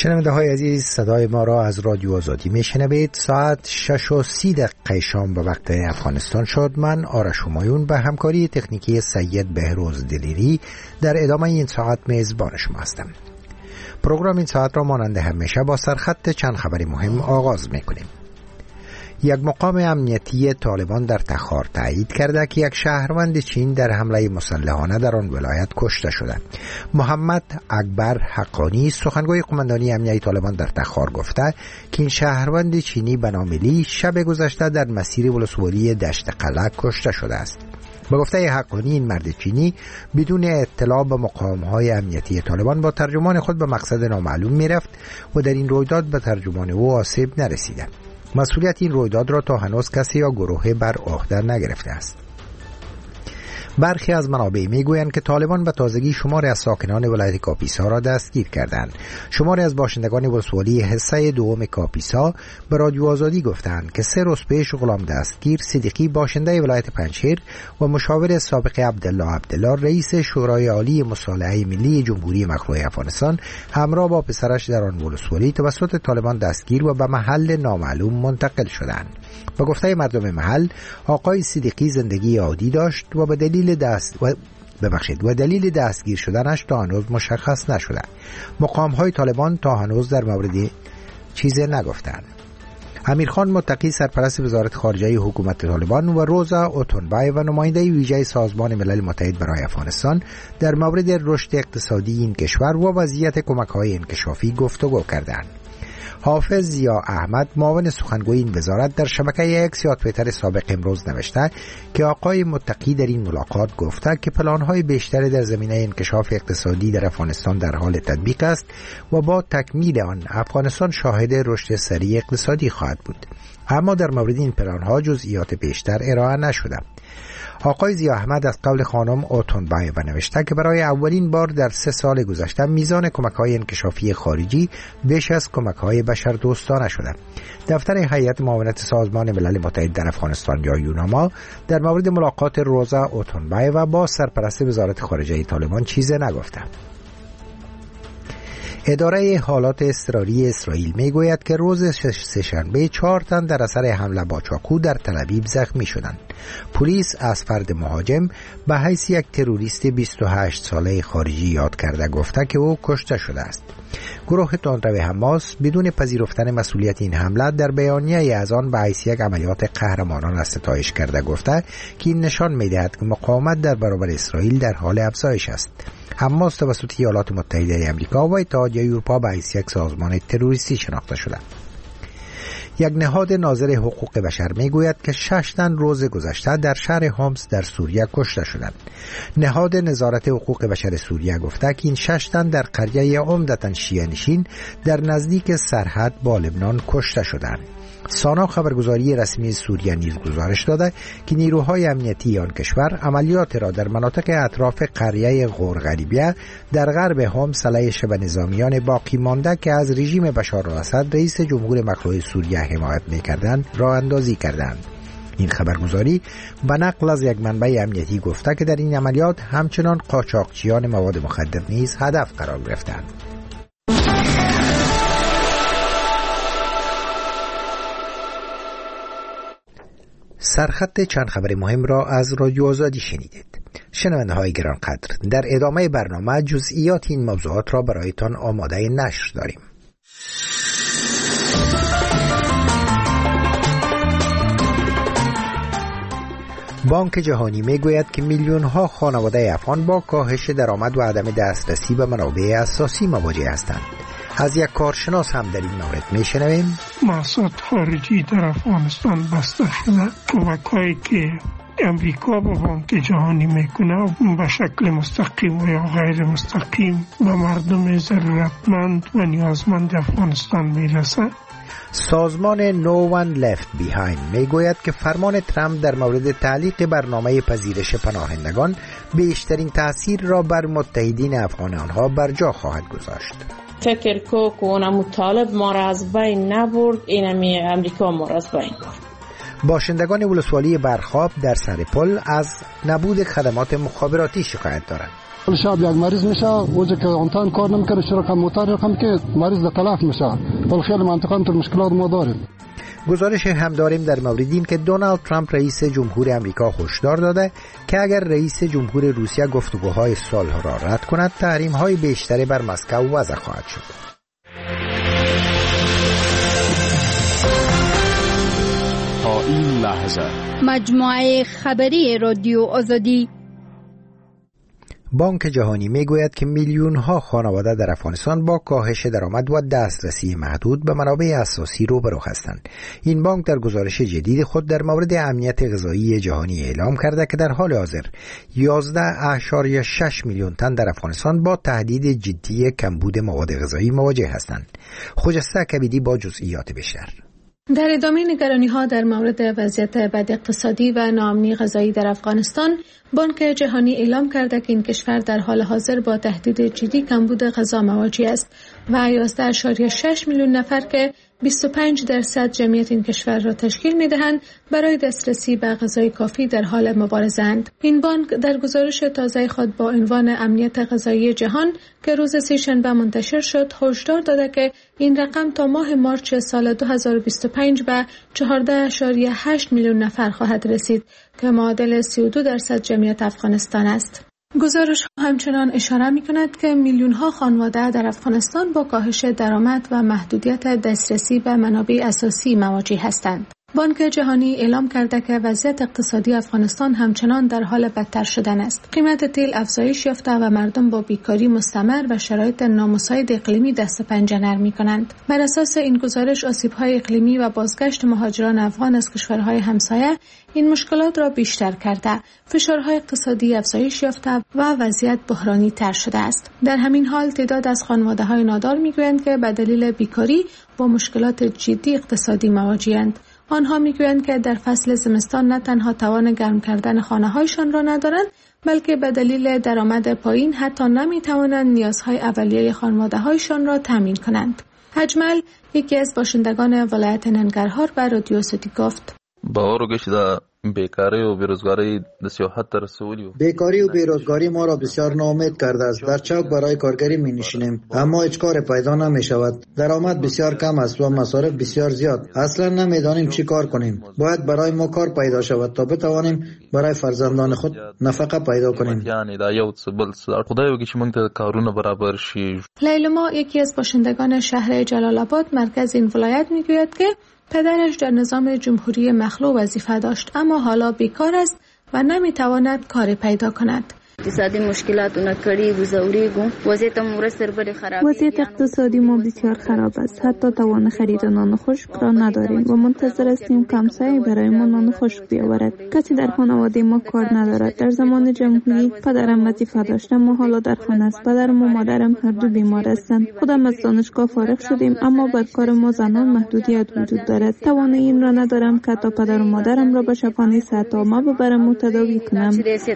شنونده های عزیز، صدای ما را از رادیو آزادی میشنوید. ساعت 6:30 شام به وقت افغانستان شد. من آرش همایون به همکاری تکنیکی سید بهروز دلیری در ادامه این ساعت میزبان شما هستم. پروگرام این ساعت را مانند همیشه با سرخط چند خبری مهم آغاز میکنیم. یک مقام امنیتی طالبان در تخار تایید کرده که یک شهروند چین در حمله مسلحانه در آن ولایت کشته شده. محمد اکبر حقانی سخنگوی قماندانی امنیتی طالبان در تخار گفته که این شهروند چینی به نام لی شب گذشته در مسیر ولسوالی دشت قلعه کشته شده است. به گفته حقانی این مرد چینی بدون اطلاع به مقام‌های امنیتی طالبان با ترجمان خود به مقصد نامعلوم میرفت و در این رویداد به ترجمان او آسیب نرسیده. مسئولیت این رویداد را تا هنوز کسی یا گروهی بر عهده نگرفته است. برخی از منابع میگویند که طالبان به تازگی شماری از ساکنان ولایت کاپیسا را دستگیر کردند. شماری از باشندگان ولسوالی حصه دوم کاپیسا به رادیو آزادی گفتند که 3 روز پیش غلام دستگیر صدیقی باشنده ولایت پنجشیر و مشاور سابق عبدالله رئیس شورای عالی مصالحه ملی جمهوری مخلوع افغانستان همراه با پسرش در آن ولسوالی توسط طالبان دستگیر و به محل نامعلوم منتقل شدند. به گفته مردم محل، آقای صدیقی زندگی عادی داشت و به دلیل دستگیر شدنش تا هنوز مشخص نشده. مقام‌های طالبان تا هنوز در مورد چیزی نگفتند. امیرخان متقی سرپرست وزارت خارجه حکومت طالبان و روزا اوتونبای و نماینده ویژه سازمان ملل متحد برای افغانستان در مورد رشد اقتصادی این کشور و وضعیت کمک‌های انکشافی گفتگو کردند. حافظ ضیا احمد معاون سخنگوی این وزارت در شبکه اکس یا توییتر سابق امروز نوشته که آقای متقی در این ملاقات گفته که پلان‌های بیشتری در زمینه انکشاف اقتصادی در افغانستان در حال تطبیق است و با تکمیل آن افغانستان شاهد رشد سریع اقتصادی خواهد بود. اما در مورد این پلان‌ها جزئیات بیشتر ارائه نشده. آقای ضیا احمد از قول خانم اوتونبای نوشته که برای اولین بار در 3 سال گذشته میزان کمک‌های انکشافی خارجی بیش از کمک‌های بشردوستانه شده. دفتر هیئت معاونت سازمان ملل متحد در افغانستان یا یوناما در مورد ملاقات روزا اوتونبای و با سرپرست وزارت خارجه طالبان چیزی نگفته. اداره حالات اضطراری اسرائیل میگوید که روز سه‌شنبه 4 تن در اثر حمله با چاقو در تل‌آویو زخمی شدند. پلیس از فرد مهاجم به حیث یک تروریست 28 ساله خارجی یاد کرده گفته که او کشته شده است. گروه تندرو حماس بدون پذیرفتن مسئولیت این حمله در بیانیه از آن به حیث یک عملیات قهرمانانه ستایش کرده گفته که این نشان می‌دهد که مقاومت در برابر اسرائیل در حال افزایش است. حماس توسط ایالات متحده آمریکا و اتحادیه اروپا به حیث یک سازمان تروریستی شناخته شده. یک نهاد ناظر حقوق بشر میگوید که 6 تن روز گذشته در شهر هومس در سوریه کشته شدند. نهاد نظارت حقوق بشر سوریه گفته که این 6 تن در قریه عمدتاً شیعه نشین در نزدیک سرحد با لبنان کشته شدند. سانا خبرگزاری رسمی سوریه نیز گزارش داده که نیروهای امنیتی آن کشور عملیات را در مناطق اطراف قریه غورغریبیه در غرب هومس علیه شبه نظامیان باقی مانده که از رژیم بشار الاسد رئیس جمهور مخلوع سوریه حمایت می‌کردند راه اندازی کردند. این خبرگزاری به نقل از یک منبع امنیتی گفته که در این عملیات همچنان قاچاقچیان مواد مخدر نیز هدف قرار گرفتند. سرخط چند خبر مهم را از رادیو آزادی شنیدید. شنونده های گرانقدر، در ادامه برنامه جزئیات این موضوعات را برایتان آماده نشر داریم. بانک جهانی میگوید که میلیون ها خانواده افغان با کاهش درآمد و عدم دسترسی به منابع اساسی مواجه هستند. از یک کارشناس هم در این مورد میشنویم. محصولات خارجی در افغانستان بسته شده. کمک‌هایی که امریکا با بانک جهانی میکنه به شکل مستقیم و یا غیر مستقیم به مردم ضرورتمند و نیازمند افغانستان میرسه. سازمان No One Left Behind میگوید که فرمان ترامپ در مورد تعلیق برنامه پذیرش پناهندگان بیشترین تأثیر را بر متحدین افغان آنها بر جا خواهد گذاشت. فکر کو اونم طالب ما را از بین نبرد، اینمی امریکا ما را از بین برد. باشندگان ولسوالی برخاب در سر پل از نبود خدمات مخابراتی شکایت دارند. شب یک مریض میشه اوجه که آنتن کار نمیکنه شرکت موتور رقم که مریض تلف میشه. ولی خیلی منطقه تو مشکلات ما داریم. گزارش هم داریم در مورد این که دونالد ترامپ رئیس جمهور امریکا هشدار داده که اگر رئیس جمهور روسیه گفتگوهای صلح را رد کند تحریم‌های بیشتری بر مسکو وضع خواهد شد. تا این لحظه مجموعه خبری رادیو آزادی. بانک جهانی میگوید که میلیون‌ها خانواده در افغانستان با کاهش درآمد و دسترسی محدود به منابع اساسی روبرو هستند. این بانک در گزارش جدید خود در مورد امنیت غذایی جهانی اعلام کرده که در حال حاضر 11.6 میلیون تن در افغانستان با تهدید جدی کمبود مواد غذایی مواجه هستند. خجسته کبیدی با جزئیات بیشتر. در ادامه نگرانی‌ها در مورد وضعیت بد اقتصادی و ناامنی غذایی در افغانستان، بانک جهانی اعلام کرده که این کشور در حال حاضر با تهدید جدی کمبود غذا مواجه است و 11.6 میلیون نفر که 25% جمعیت این کشور را تشکیل می‌دهند برای دسترسی به غذای کافی در حال مبارزه‌اند. این بانک در گزارش تازه خود با عنوان امنیت غذایی جهان که روز سه‌شنبه منتشر شد، هشدار داده که این رقم تا ماه مارچ سال 2025 به 14.8 میلیون نفر خواهد رسید که معادل 32% جمعیت افغانستان است. گزارش همچنان اشاره می‌کند که میلیون‌ها خانواده در افغانستان با کاهش درآمد و محدودیت دسترسی به منابع اساسی مواجه هستند. بانک جهانی اعلام کرده که وضعیت اقتصادی افغانستان همچنان در حال بدتر شدن است. قیمت تیل افزایش یافته و مردم با بیکاری مستمر و شرایط نامساعد اقلیمی دست و پنجه نرم می‌کنند. بر اساس این گزارش، آسیب‌های اقلیمی و بازگشت مهاجران افغان از کشورهای همسایه این مشکلات را بیشتر کرده، فشارهای اقتصادی افزایش یافته و وضعیت بحرانی تر شده است. در همین حال تعداد از خانواده‌های نادار می‌گویند که به دلیل بیکاری با مشکلات جدی اقتصادی مواجه‌اند. آنها میگویند که در فصل زمستان نه تنها توان گرم کردن خانه‌هایشان را ندارند، بلکه به دلیل درآمد پایین حتی نمی‌توانند نیازهای اولیه خانواده‌هایشان را تامین کنند. اجمل، یکی از باشندگان ولایت ننگرهار، به رادیو آزادی گفت: باور که بیکاری و بیروزگاری د سیاحت رسولی بیکاری و بیروزگاری ما را بسیار ناامید کرده است. در چوک برای کارگری می نشینیم اما هیچ کار پیدا نمی شود. درآمد بسیار کم است و مصارف بسیار زیاد. اصلا نمیدانیم چی کار کنیم. باید برای ما کار پیدا شود تا بتوانیم برای فرزندان خود نفقه پیدا کنیم. یعنی دا یو څه بل څه خدای وکړي چې موږ ته کارونه برابر شي. لیلما، یکی از باشندگان شهر جلال آباد مرکز این ولایت، میگوید که پدرش در نظام جمهوری مخلوع وظیفه داشت اما حالا بیکار است و نمیتواند کار پیدا کند. اقتصادی مشکلاتونه کړي وزوريګو وضعیت مو سربر خراب. وضعیت اقتصادی ما بسیار خراب است. حتی توان خرید نان خشک را نداریم و منتظر هستیم کمسایی برای ما نان خشک بیاورد. کسی در خانواده ما کار ندارد. در زمان جمهوری پدرم وظیفه داشت اما حالا در خانه است. پدرم و مادرم هر دو بیمار هستند. خودم از دانشگاه فارغ شدیم اما بر کار ما زنان محدودیت وجود دارد. توان این را ندارم که تا پدر و مادرم را به شفاخانه صحت‌عامه ببرم و تداوی کنم.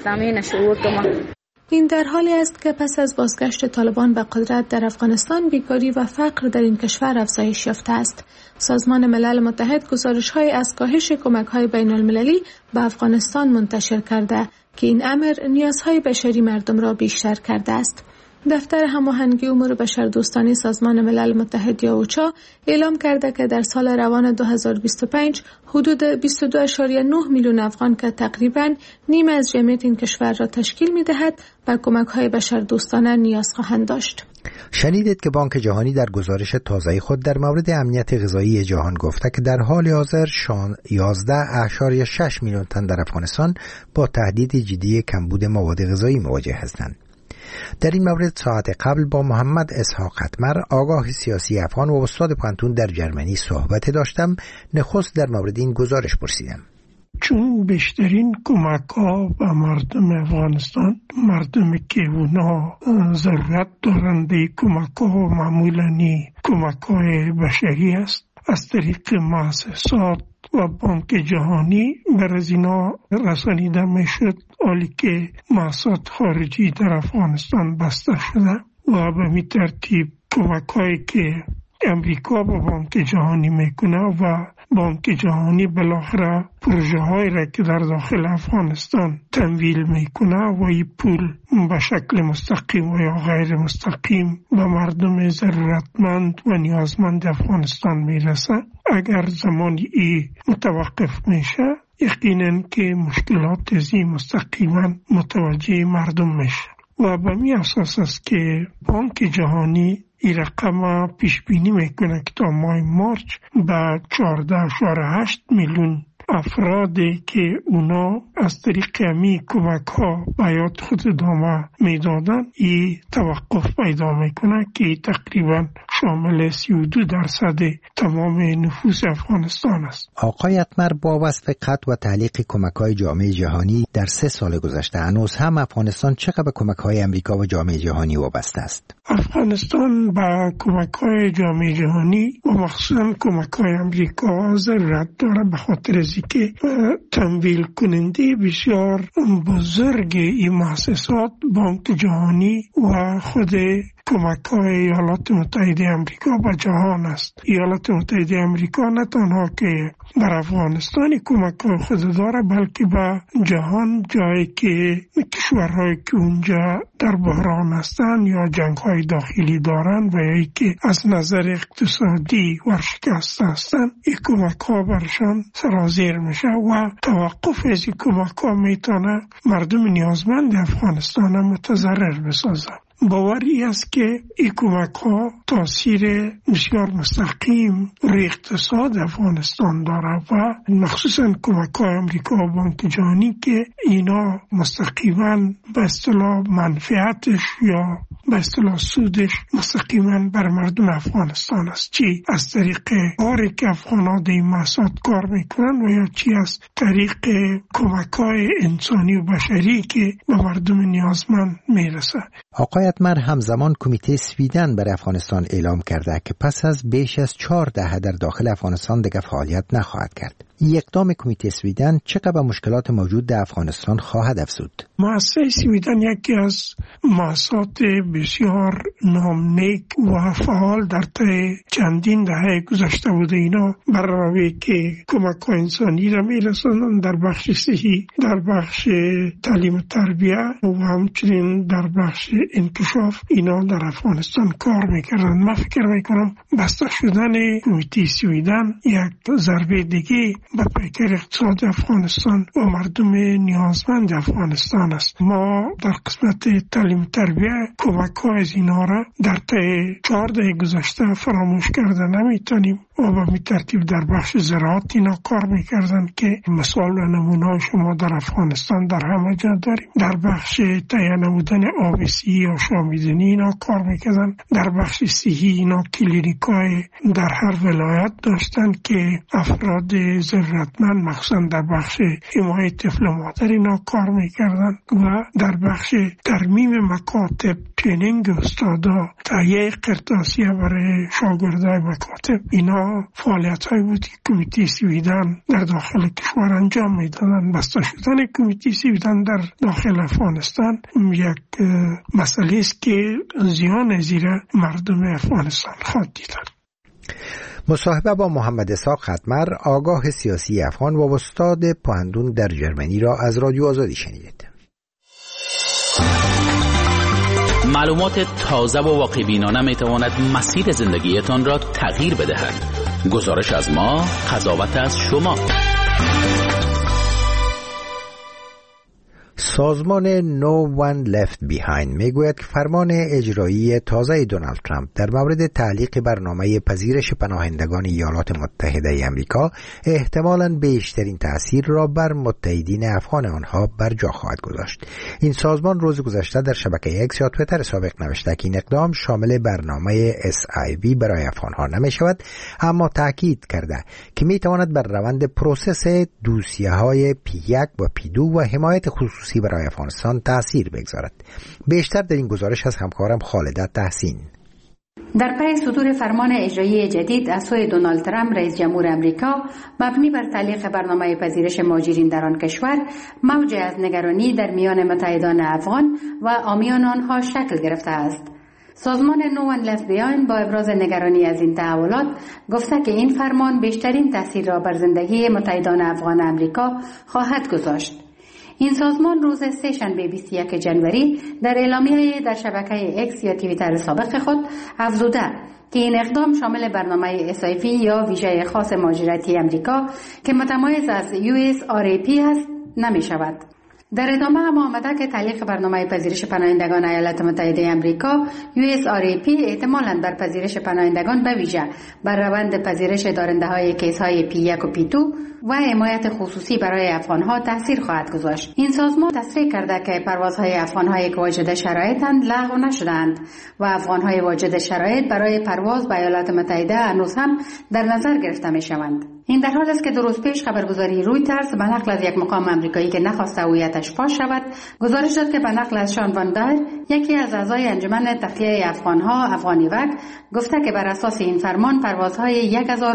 این در حالی است که پس از بازگشت طالبان به قدرت در افغانستان، بیکاری و فقر در این کشور افزایش یافته است. سازمان ملل متحد گزارش‌های از کاهش کمک‌های بین‌المللی به افغانستان منتشر کرده که این امر نیازهای بشری مردم را بیشتر کرده است. دفتر هماهنگی امور بشردوستانه سازمان ملل متحد یا اوچا اعلام کرده که در سال روان 2025 حدود 22.9 میلیون افغان که تقریباً نیمه از جمعیت این کشور را تشکیل می‌دهد به کمک‌های بشردوستانه نیاز خواهند داشت. شنیدید که بانک جهانی در گزارش تازه خود در مورد امنیت غذایی جهان گفته که در حال حاضر 11.6 میلیون تن در افغانستان با تهدید جدی کمبود مواد غذایی مواجه هستند. در این مورد ساعت قبل با محمد اسحاق قطمر، آگاه سیاسی افغان و استاد پانتون در جرمنی صحبت داشتم. نخست در مورد این گزارش پرسیدم. چون بیشترین کمک ها به مردم افغانستان، مردمی که اونا ضرورت دارند کمک ها معمولاً کمک های بشری است، از طریق مؤسسات و بانک جهانی برای اینا رسانیده میشد، حالی که مؤسسات خارجی در افغانستان بسته شده و به می ترتیب کمک هایی که امریکا با بانک جهانی میکنه و بانک جهانی بالاخره پروژه های را که در داخل افغانستان تمویل میکنه و این پول به شکل مستقیم و یا غیر مستقیم به مردم ضرورتمند و نیازمند افغانستان میرسه. اگر زمانی ای متوقف میشه یقینا که مشکلات زی مستقیما متوجه مردم میشه و به می اساس است که بانک جهانی این رقم پیش بینی میکنه که تا ماه مارچ به 14.8 میلیون افرادی که اونا از طریق امی کمک ها بیات خود ادامه میدادن این توقف پیدا میکنه که تقریبا شامل 32% تمام نفوس افغانستان است. آقای اتمر، با وصف قطع و تعلیق کمک های جامعه جهانی در 3 سال گذشته هنوز هم افغانستان چقدر به کمک های امریکا و جامعه جهانی وابسته است؟ افغانستان به کمک های جامعه جهانی و مخصوصا کمک های امریکا ضرورت داره به خاطر از که تمویل کننده بسیار بزرگ این مؤسسات بانک جهانی و خود کمک های ایالات متحده امریکا به جهان است. ایالات متحده امریکا نه تنها که بر افغانستان کمک های خود داره بلکه به جهان، جایی که کشورهایی که اونجا در بحران هستند یا جنگ های داخلی دارند و یا که از نظر اقتصادی ورشکسته هستند، این کمک ها برشان سرازیر میشه و توقف از این کمک ها میتونه مردم نیازمند افغانستان متضرر بسازه. باوری است که این کمک ها تاثیر بسیار مستقیم روی اقتصاد افغانستان داره و مخصوصا کمک های امریکا و بانک جهانی که اینا مستقیما به اصطلاح منفعتش یا به اصطلاح سودش مستقیما بر مردم افغانستان است، چی از طریق کاری که افغان‌ها در این محصات کار میکنن و یا چی از طریق کمک های انسانی و بشری که به مردم نیازمند میرسه. آقای اتمر، همزمان کمیته سویدن برای افغانستان اعلام کرده که پس از بیش از 4 دهه در داخل افغانستان دیگر فعالیت نخواهد کرد. اقدام کمیته سویدن چقدر به مشکلات موجود در افغانستان خواهد افزود؟ مؤسسه سویدن یکی از مؤسسات بسیار نامنیک و فعال در طی چندین دهه گذشته بوده. اینا برای که کمک های انسانی را میرسانند در بخش صحی، در بخش تعلیم و تربیه و همچنین در بخش انکشاف اینا در افغانستان کار میکردن. من فکر میکنم بسته شدن کمیته سویدن یک ضربه دیگه به پیکر اقتصاد افغانستان و مردم نیازمند افغانستان است. ما در قسمت تعلیم تربیه کمک های از اینا را در طی 4 دهه گذشته فراموش کرده نمیتونیم و به ترتیب در بخش زراعت اینا کار میکردن که مثال و نمونه شما در افغانستان در همه جا داریم. در بخش تهیه نمودن آب صحی یا شامیدنی اینا کار میکردن. در بخش صحی اینا کلینیکای در هر ولایت داشتن که افراد ضرورتمند مخصوصا در بخش حمایت طفل و مادر اینا کار میکردن و در بخش ترمیم مکاتب، ترینینگ استادا، تهیه قرطاسیه برای شاگردای مکاتب اینا فعالیت‌هایی بود که کمیته سویدن در داخل کشور انجام میدادن. بسته شدن کمیته سویدن در داخل افغانستان یک مسئله است که زیان زیر مردم افغانستان خواهد دیدن. مصاحبه با محمد اسحاق ختمر، آگاه سیاسی افغان و استاد پوهنتون در جرمنی را از رادیو آزادی شنیدید. معلومات تازه و واقع‌بینانه میتواند مسیر زندگیتان را تغییر بدهد. گزارش از ما، قضاوت از شما. سازمان No One Left Behind میگوید که فرمان اجرایی تازه دونالد ترامپ در مورد تعلیق برنامه پذیرش پناهندگان ایالات متحده آمریکا احتمالاً بیشترین تأثیر را بر متحدین افغان آنها بر جا خواهد گذاشت. این سازمان روز گذشته در شبکه اکس یا توییتر سابق نوشته که این اقدام شامل برنامه SIV برای افغانها نمی شود، اما تاکید کرده که می تواند بر روند پروسس دوسیه‌های P1 و P2 و حمایت خصوصی برای افغانستان تأثیر بگذارد. بیشتر در این گزارش از همکارم خالده تحسین. در پی صدور فرمان اجرایی جدید از سوی دونالد ترامپ رئیس جمهور امریکا مبنی بر تعلیق برنامه پذیرش مهاجرین در آن کشور، موج از نگرانی در میان متحدان افغان و عامیان آنها شکل گرفته است. سازمان No One Left Behind با ابراز نگرانی از این تحولات گفته که این فرمان بیشترین تاثیر را بر زندگی متحدان افغان امریکا خواهد گذاشت. این سازمان روز سه‌شنبه 21 جنوری در اعلامیه در شبکه اکس یا توییتر سابق خود افزوده که این اقدام شامل برنامه SIV یا ویژه خاص مهاجرتی امریکا که متمایز از USRAP است نمی شود. در ادامه هم آمده که تعلیق برنامه پذیرش پناهندگان ایالات متحده امریکا USRAP احتمالاً بر پذیرش پناهندگان به ویژه بر روند پذیرش دارنده های کیس های P1 و P2 و حمایت خصوصی برای افغانها تاثیر خواهد گذاشت. این سازمان تصریح کرده که پروازهای افغانهایی که واجد شرایطند لغو نشدند و افغانهای واجد شرایط برای پرواز به ایالات متحده هنوز هم در نظر گرفته می شوند. این در حال است که 2 روز پیش خبرگزاری رویترز به نقل از یک مقام آمریکایی که نخواسته هویتش فاش شود گزارش داد که به نقل از شان وان دایر یکی از اعضای انجمن تخلیه افغانها افغانیوک گفته که بر اساس این فرمان پروازهای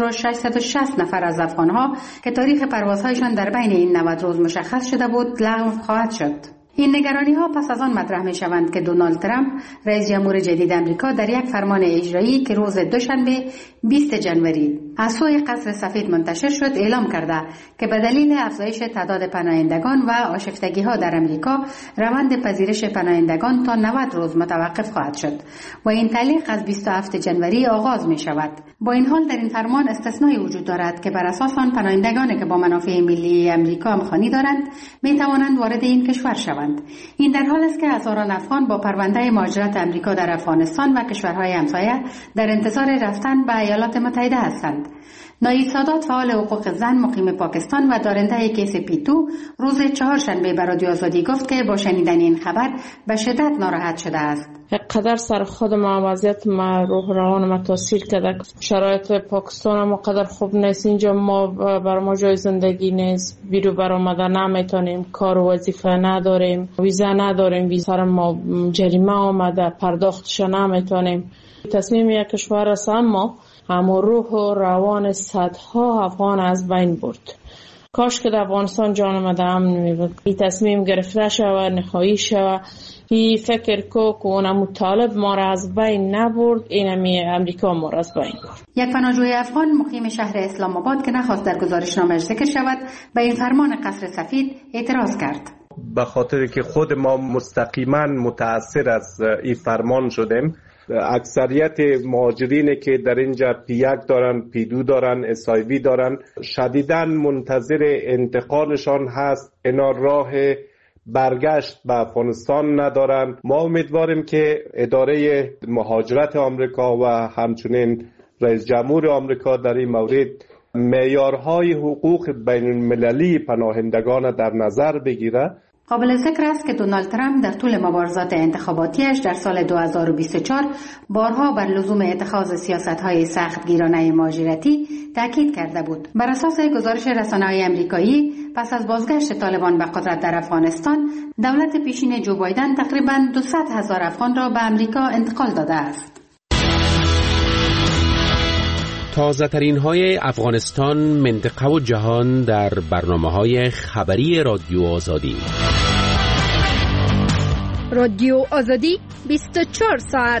1660 نفر از افغانها که تاریخ پروازهایشان در بین این 90 روز مشخص شده بود لغو خواهد شد. این نگرانی ها پس از آن مطرح می شوند که دونالد ترامپ رئیس جمهور جدید امریکا در یک فرمان اجرایی که روز دوشنبه 20 جنوری از سوی قصر سفید منتشر شد اعلام کرده که به دلیل افزایش تعداد پناهندگان و آشفتگی ها در امریکا روند پذیرش پناهندگان تا 90 روز متوقف خواهد شد و این تعلیق از 27 جنوری آغاز می شود. با این حال در این فرمان استثنایی وجود دارد که بر اساس آن پناهندگانی که با منافع ملی امریکا همخوانی دارند می توانند وارد این کشور شوند. این در حال است که هزاران افغان با پرونده مهاجرت امریکا در افغانستان و کشورهای همسایه در انتظار رفتن به ایالات متحده هستند. نایید سادات فعال حقوق زن مقیم پاکستان و دارنده کیس P2 روز چهارشنبه به رادیو آزادی گفت که با شنیدن این خبر به شدت ناراحت شده است. قدر سر خود ما وضعیت ما روح روان ما تاثیر کرده. شرایط پاکستان ما قدر خوب نیست. اینجا ما بر ما جای زندگی نیست. بیرو برآمده نمیتونیم. کار و وظیفه نداریم. ویزا نداریم. ویزا ما جریمه آمده. پرداختش نمیتونیم. تصمیم یک کشور است اما روح و روان صدها افغان از بین برد. کاش که در افغانستان جان ما در امن میبود. این تصمیم گرفته شود، نهایی شود. این فکر که اون مطالب ما را از بین نبرد، اینمی امریکا ما را از بین برد. یک پناهجوی افغان مقیم شهر اسلام آباد که نخواست در گزارشنامه ذکر شود به این فرمان قصر سفید اعتراض کرد. به خاطر که خود ما مستقیما متاثر از این فرمان شدیم. اکثریت مهاجرینی که در اینجا P1 دارن، P2 دارن، SIV دارن شدیداً منتظر انتقالشان هست. اینا راه برگشت به افغانستان ندارن. ما امیدواریم که اداره مهاجرت آمریکا و همچنین رئیس جمهور آمریکا در این مورد معیارهای حقوق بین المللی پناهندگان در نظر بگیره. قابل ذکر است که دونالد ترامپ در طول مبارزات انتخاباتیش در سال 2024 بارها بر لزوم اتخاذ سیاست‌های سختگیرانه مهاجرتی تاکید کرده بود. بر اساس گزارش رسانه‌های آمریکایی پس از بازگشت طالبان به قدرت در افغانستان، دولت پیشین جو بایدن تقریباً 200,000 افغان را به آمریکا انتقال داده است. تازه ترین های افغانستان، منطقه و جهان در برنامه‌های خبری رادیو آزادی. رادیو آزادی 24 ساعت.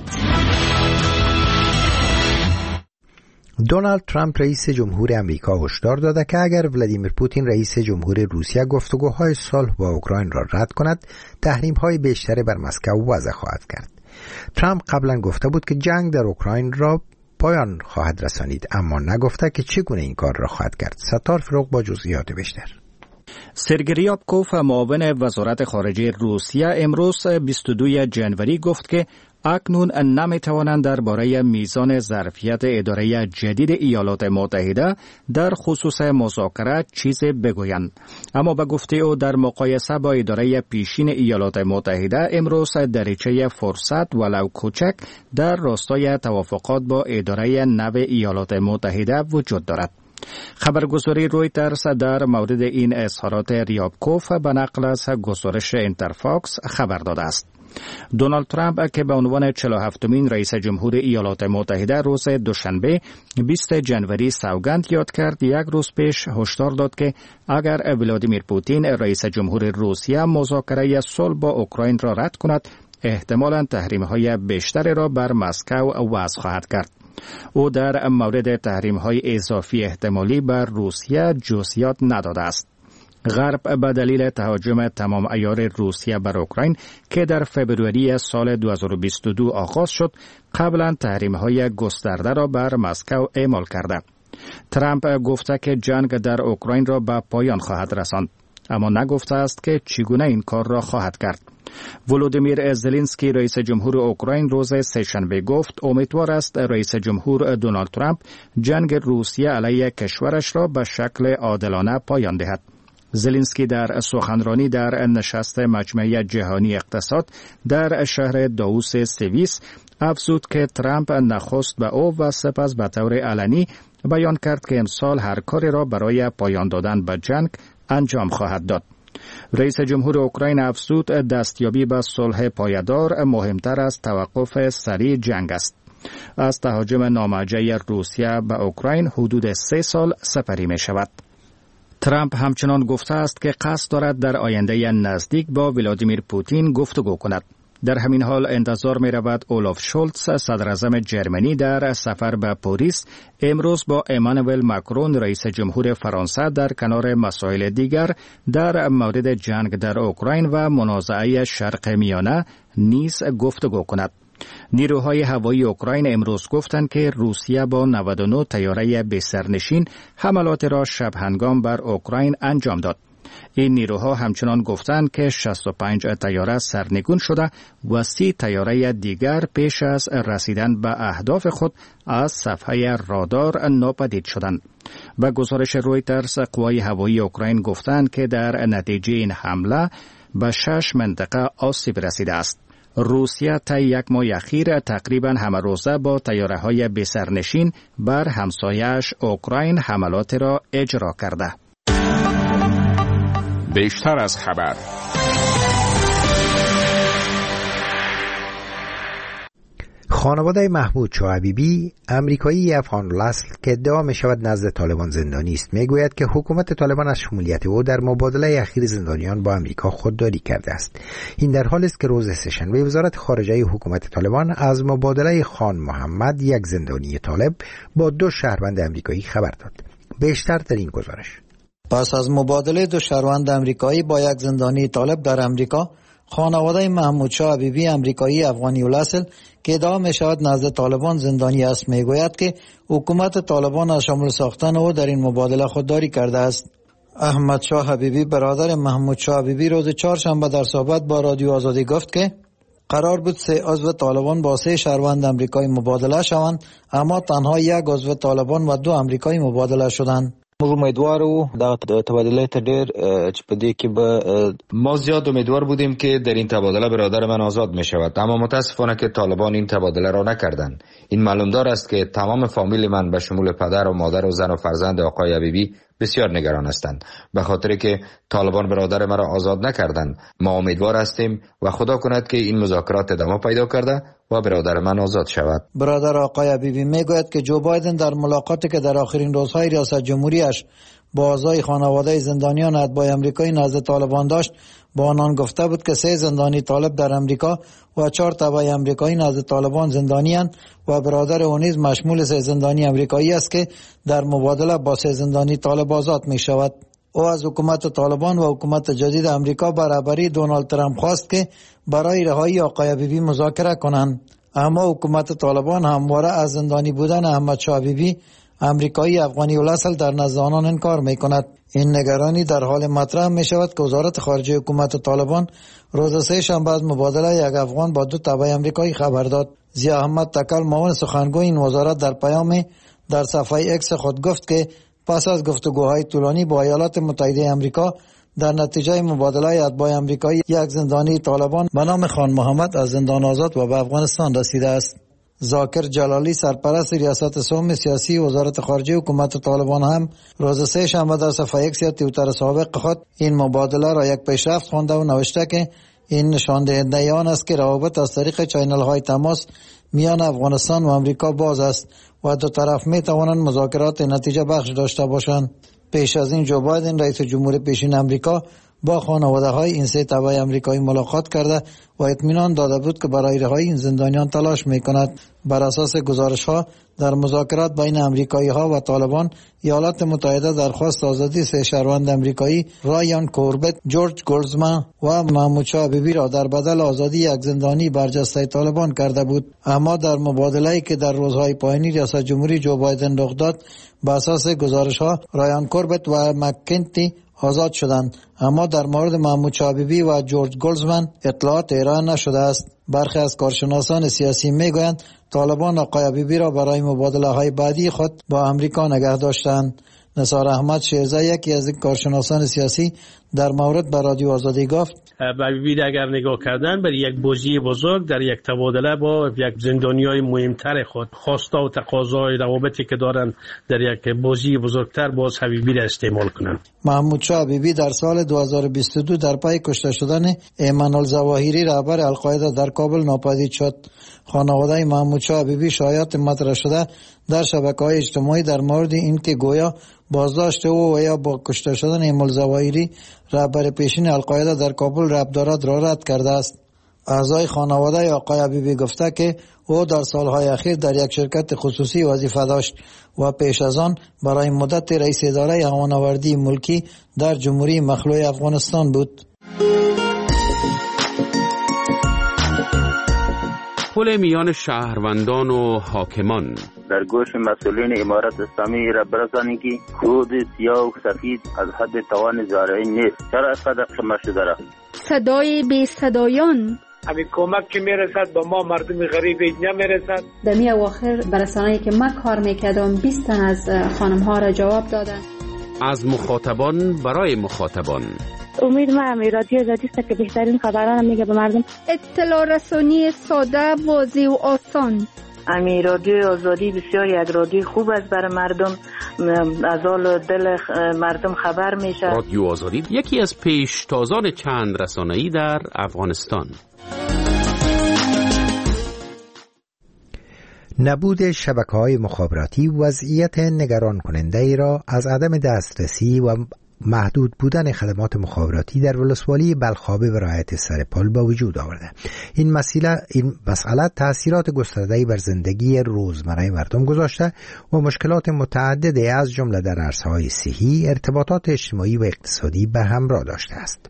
دونالد ترامپ رئیس جمهور امریکا هشدار داده که اگر ولادیمیر پوتین رئیس جمهور روسیه گفتگوهای صلح با اوکراین را رد کند، تحریم‌های بیشتری بر مسکو وضع خواهد کرد. ترامپ قبلا گفته بود که جنگ در اوکراین را پایان خواهد رسانید، اما نگفته که چگونه این کار را خواهد کرد. ستار فروغ با جزئیات بیشتر. سرگئی ریابکوف معاون وزارت خارجه روسیه امروز 22 جنوری گفت که اکنون نمیتوانند درباره میزان ظرفیت اداره جدید ایالات متحده در خصوص مذاکره چیزی بگویند. اما به گفته او در مقایسه با اداره پیشین ایالات متحده امروز دریچه فرصت ولو کوچک در راستای توافقات با اداره نو ایالات متحده وجود دارد. خبرگزاری رویترز در مورد این اظهارات ریابکوف به نقل از گزارش اینترفاکس خبر داده است. دونالد ترامپ که به عنوان 47مین رئیس جمهور ایالات متحده روز دوشنبه 20 جنوری سوگند یاد کرد، یک روز پیش هشدار داد که اگر ولادیمیر پوتین رئیس جمهور روسیه مذاکره صلح با اوکراین را رد کند، احتمالاً تحریم‌های بیشتری را بر مسکو وضع خواهد کرد. او در مورد تحریم‌های اضافی احتمالی بر روسیه جزئیات نداده است. غرب به دلیل تهاجم تمام عیار روسیه بر اوکراین که در فوریه سال 2022 آغاز شد، قبلا تحریم‌های گسترده را بر مسکو اعمال کرده. ترامپ گفته که جنگ در اوکراین را به پایان خواهد رساند، اما نگفته است که چگونه این کار را خواهد کرد. ولودیمیر زلنسکی رئیس جمهور اوکراین روز سه‌شنبه گفت امیدوار است رئیس جمهور دونالد ترامپ جنگ روسیه علیه کشورش را به شکل عادلانه پایان دهد. زلنسکی در سخنرانی در نشست مجمع جهانی اقتصاد در شهر داووس سوئیس افزود که ترامپ نخست به او و سپس به طور علنی بیان کرد که امسال هر کاری را برای پایان دادن به جنگ انجام خواهد داد. رئیس جمهور اوکراین افزود دستیابی به صلح پایدار مهمتر از توقف سریع جنگ است. از تهاجم نامرجع روسیه به اوکراین حدود 3 سال سپری می شود. ترامپ همچنان گفته است که قصد دارد در آینده نزدیک با ولادیمیر پوتین گفتگو کند. در همین حال انتظار می رود اولاف شولتز صدر اعظم جرمنی در سفر به پاریس امروز با امانوئل ماکرون رئیس جمهور فرانسه در کنار مسائل دیگر در مورد جنگ در اوکراین و منازعه شرق میانه نیز گفتگو کند. نیروهای هوایی اوکراین امروز گفتند که روسیه با 99 طیاره بی‌سرنشین حملات را شب هنگام بر اوکراین انجام داد. این نیروها همچنان گفتند که 65 طیاره سرنگون شده و 30 طیاره دیگر پیش از رسیدن به اهداف خود از صفحه رادار ناپدید شدند. به گزارش رویترز قوای هوایی اوکراین گفتند که در نتیجه این حمله به 6 منطقه آسیب رسیده است. روسیه طی یک ماه اخیر تقریبا همه روزه با طیاره‌های بی‌سرنشین بر همسایه‌اش اوکراین حملات را اجرا کرده. بیشتر از خبر. خانواده محمود شاه حبیبی، امریکایی افغان الاصل که ادعا می شود نزد طالبان زندانی است، می گوید که حکومت طالبان از شمولیت او در مبادله اخیر زندانیان با امریکا خودداری کرده است. این در حالی است که روز سه‌شنبه وزارت خارجه حکومت طالبان از مبادله خان محمد، یک زندانی طالب، با 2 شهروند امریکایی خبر داد. بیشتر در این گزارش. پس از مبادله 2 شهروند امریکایی با یک زندانی طالب در امریکا، خانواده محمود شاه حبیبی، امریکایی افغانی الاصل که ادعا می شود نزد طالبان زندانی است، می گوید که حکومت طالبان از شامل ساختن او در این مبادله خودداری کرده است. احمد شاه حبیبی، برادر محمود شاه حبیبی، روز چهارشنبه در صحبت با رادیو آزادی گفت که قرار بود 3 عضو طالبان با 3 شهروند امریکایی مبادله شوند، اما تنها 1 عضو طالبان و 2 امریکایی مبادله شدند. امیدوارو دا تبادله ته ډیر چې په دې کې به ما زیاد امیدوار بودیم که در این تبادله برادر من آزاد می شود، اما متاسفانه که طالبان این تبادله را نکردند. این معلومدار است که تمام فامیل من به شمول پدر و مادر و زن و فرزند آقای حبیبی بسیار نگران هستند، به خاطر که طالبان برادر مرا آزاد نکردند. ما امیدوار هستیم و خدا کند که این مذاکرات ادامه پیدا کرده و برادر من آزاد شود. برادر آقای حبیبی میگوید که جو بایدن در ملاقاتی که در آخرین روزهای ریاست جمهوریش با اعضای خانواده زندانیان اتباع امریکایی نزد طالبان داشت، با آنان گفته بود که 3 زندانی طالب در امریکا و 4 تبع امریکایی نزد طالبان زندانی‌اند و برادر او نیز مشمول 3 زندانی امریکایی است که در مبادله با 3 زندانی طالب آزاد می شود. او از حکومت طالبان و حکومت جدید امریکا برابری دونالد ترامپ خواست که برای رهایی آقای حبیبی مذاکره کنند، اما حکومت طالبان همواره از زندانی بودن احمد شاه حبیبی، امریکایی افغانی الاصل، در نزد آنان انکار می کند. این نگرانی در حال مطرح می شود که وزارت خارجه حکومت طالبان روز سه‌شنبه از مبادله 1 افغان با 2 تبع امریکایی خبر داد. ضیاء احمد تکل، معاون سخنگوی این وزارت، در پیام در صفحه اکس خود گفت که پس از گفتگوهای طولانی با ایالات متحده امریکا در نتیجه مبادله اتباع امریکایی، 1 زندانی طالبان به نام خان محمد از زندان آزاد و به افغانستان رسیده است. ذاکر جلالی، سرپرست ریاست سوم سیاسی وزارت خارجه حکومت طالبان، هم روز سه‌شنبه در صفحه اکس یا توییتر سابق خود این مبادله را یک پیشرفت خوانده و نوشته که این نشان دهنده آن است که روابط از طریق چینل های تماس میان افغانستان و امریکا باز است و 2 طرف می توانند مذاکرات نتیجه بخش داشته باشند. پیش از این جو بایدن رئیس جمهور پیشین امریکا با خانواده های این 3 تبع امریکایی ملاقات کرده و اطمینان داده بود که برای رهایی این زندانیان تلاش میکند. بر اساس گزارش‌ها در مذاکرات بین امریکایی‌ها و طالبان، ایالات متحده درخواست آزادی سه شهروند امریکایی رایان کوربت، جورج گولزمن و محمود شاه بیبی را در بدل آزادی یک زندانی برجسته طالبان کرده بود. اما در مبادله‌ای که در روزهای پایانی ریاست جمهوری جو بایدن رخ داد، بر اساس گزارش‌ها رایان کوربت و مککنتی آزاد شدند، اما در مورد محمود شاه بیبی و جورج گولزمن اطلاعات ارائه نشده است. برخی از کارشناسان سیاسی میگویند طالبان آقای بیبی را برای مبادله‌های بعدی خود با امریکا نگه داشتند. نثار احمد شیرزه، یکی از کارشناسان سیاسی، در مورد به رادیو آزادی گفت بیبی اگر نگاه کردن برای یک بازی بزرگ در یک تبادله با یک زندانیای مهمتر خود، خواسته و تقاضای روابطی که دارند در یک بازی بزرگتر باز حبیبی را استعمال کنند. محمود شاه بیبی در سال 2022 در پی کشته شدن ایمن الظواهری رهبر القاعده در کابل ناپدید شد. خانواده محمود شاه بیبی شایعات مطرح شده در شبکه‌های اجتماعی در مورد اینکه گویا بازداشت او و یا با کشته شدن ایمن الظواهری رهبر پیشین القاعده در کابل ربط دارد را رد کرده است. اعضای خانواده آقای بیبی گفته که او در سالهای اخیر در یک شرکت خصوصی وظیفه داشت و پیش از آن برای مدت رئیس اداره هوانوردی ملکی در جمهوری مخلوع افغانستان بود. پل میان شهروندان و حاکمان در گوش مسئولین امارت اسلامی را برسانید که خود سیاه و سفید از حد توان زارعی نیست. چرا اینقدر خمه شده را؟ صدای بی صدایان، همین کمک که میرسد به ما مردم غریب نمیرسد. در می اواخر برسانه‌ای که من کار میکردم 20 تن از خانم ها را جواب دادن. از مخاطبان برای مخاطبان. امید ما رادیو آزادی است که بهترین خبران میگه به مردم. اطلاع رسانی ساده، واضح و آسان. رادیو آزادی بسیار یک رادیو خوب است برای مردم، از حال دل مردم خبر میشه. رادیو آزادی یکی از پیشتازان چند رسانه‌ای در افغانستان. نبود شبکه‌های مخابراتی وضعیت نگران کننده ای را از عدم دسترسی و محدود بودن خدمات مخابراتی در ولسوالی بلخاب ولایت سرپل به وجود آورده. این مسئله تأثیرات گسترده‌ای بر زندگی روزمره مردم گذاشته و مشکلات متعددی از جمله در عرصه‌های صحی، ارتباطات اجتماعی و اقتصادی به همراه داشته است.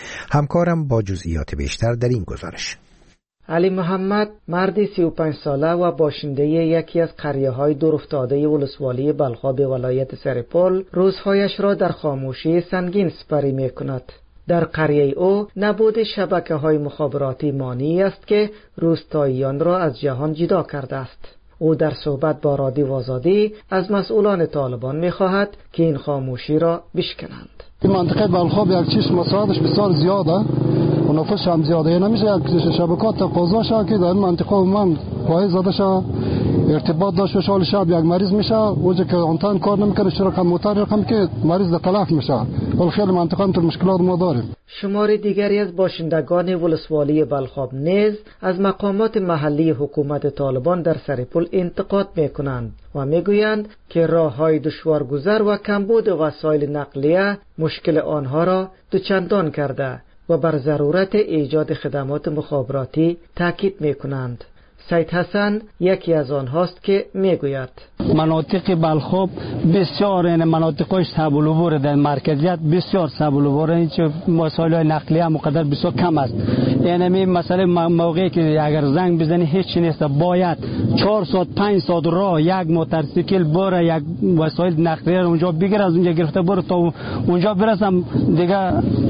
همکارم با جزئیات بیشتر در این گزارش. علی محمد مردی 35 ساله و باشنده یکی از قریه‌های دورافتاده ولسوالی بلخاب ولایت سرپل روزهایش را در خاموشی سنگین سپری می‌کند. در قریه او نبود شبکه‌های مخابراتی مانعی است که روستاییان را از جهان جدا کرده است. او در صحبت با رادیو آزادی از مسئولان طالبان می‌خواهد که این خاموشی را بشکنند. این منطقه بلخاب یک چیز مساعدش بسیار زیاده و نفوس هم زیاده، نمیشه یک شبکات تقاضا که در این منطقه من پای زده شه ارتباط داشته شال شب یک مریض میشه اوجه که آنتن کار نمیکنه شرکت موتر رقم که مریض در تلف میشه. ولی خیلی منطقه هم تو مشکلات ما داریم. شمار دیگری از باشندگان ولسوالی بلخاب نیز از مقامات محلی حکومت طالبان در سرپل انتقاد میکنند و میگویند که راههای دشوارگذر و کمبود وسایل نقلیه مشکل آنها را دوچندان کرده و بر ضرورت ایجاد خدمات مخابراتی تاکید میکنند. سید حسن یکی از آنهاست که میگوید مناطق بلخاب بسیار مناطقش سبولوبور در مرکزیت بسیار سبولوبور، این چه وسایل نقلیه مقدر بسیار کم است. یعنی مثلا موقعی که اگر زنگ بزنی هیچ چیز نیست، باید 4 ساعت 5 ساعت راه یک موتورسیکل بره یک وسایل نقلیه رو اونجا بگیر، از اونجا گرفته بره تا اونجا برسم دیگه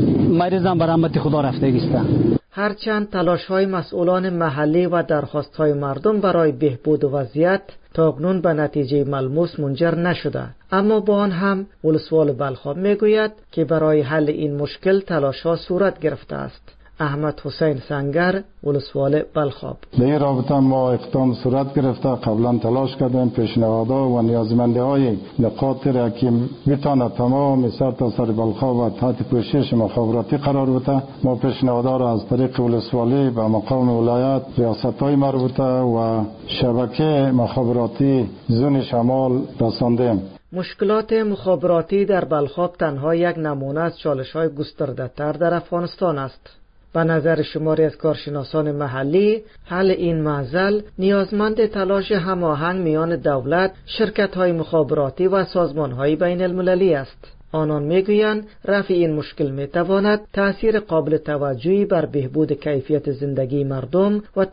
مریضم به رحمت خدا رفتگی است. هرچند تلاش‌های مسئولان محلی و درخواست‌های مردم برای بهبود وضعیت تاکنون به نتیجه ملموس منجر نشده، اما با آن هم ولسوال بلخاب میگوید که برای حل این مشکل تلاش‌ها صورت گرفته است. احمد حسین سنگر، ولسوال بلخاب: به این رابطه ما اقدام صورت گرفته، قبلا تلاش کردیم پیشنهادها و نیازمندی‌های نقاط را که میتونه تمام سر تا سر بلخاب و تحت پوشش مخابراتی قرار بده، ما پیشنهادها را از طریق ولسوالی به مقام ولایت، ریاست‌های مربوطه و شبکه مخابراتی زون شمال رساندیم. مشکلات مخابراتی در بلخاب تنها یک نمونه از چالش‌های گسترده‌تر در افغانستان است. به نظر شماری از کارشناسان محلی، حل این معضل نیازمند تلاش هماهنگ میان دولت، شرکت‌های مخابراتی و سازمان‌های بین المللی است. آنان میگویند رفع این مشکل میتواند تأثیر قابل توجهی بر بهبود کیفیت زندگی مردم و